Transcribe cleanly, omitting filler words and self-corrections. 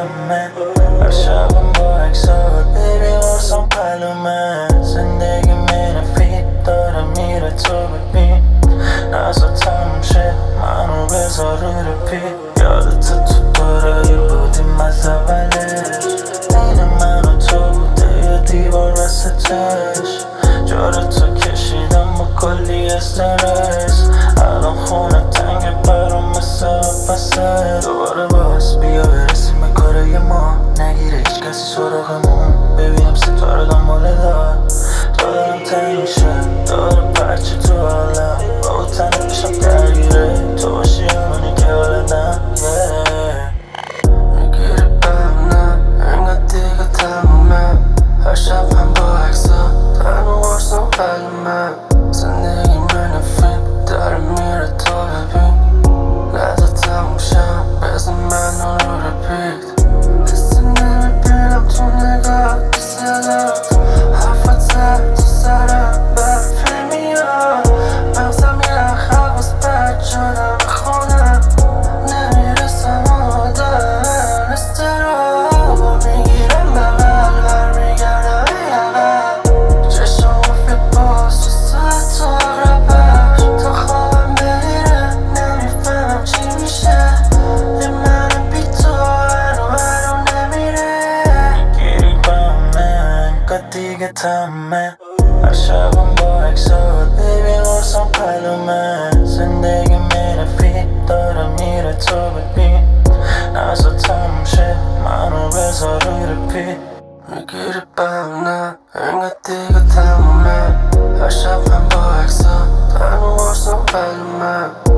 تمامه هر شبم با اکسات بیبی قرصم پلومه زندگی میرفید داره میره تو ببین نزا تموم شه منو بذار رو رپید یادت تو دارایی بودیم از اولش بین من و تو بوده یه دیوار واسه چشم جاره تو کشیدم با کلی استرس الان خونه تنگه برام مثل بسه دوباره باز بیا برسیم به کارای ما نگیره هیچ کسی سراغمون ببینم ستاره دنبال دار دارم تنگ شه داره پرچی تو حالم با تنت بشم درگیره تو باشی همونی که حالدم میگیری بهم نه انگار دیگه تمومه هر شب هم با عکسات تنها قرصم پلومه زندگی من فیلم داره میره تو ببین نزا تموم شم بزن منو رو رپیت حسی نمیبینم تو نگاه کسیلت حرفت زد تو سرم بر فیلمیات مغزم یه خواست بد شدم بخونم نمیرسم آدم استراب میگیرم بغل برمیگردم یقب چشم وفی باز چه ساعت تو اقربش تا خوابم بمیره نمیفهمم چی میشه یه من بی تو هرو نمیره گیری با من انگار دیگه تمامه هر شبم با اکسات بیبی قرصم پلومه زندگی میرفید داره میره تو ببین نزا تموم شه منو بذار رو رپید میگیری بهم نه انگار دیگه تمومه هر شب هم با عکسات تنها قرصم پلومه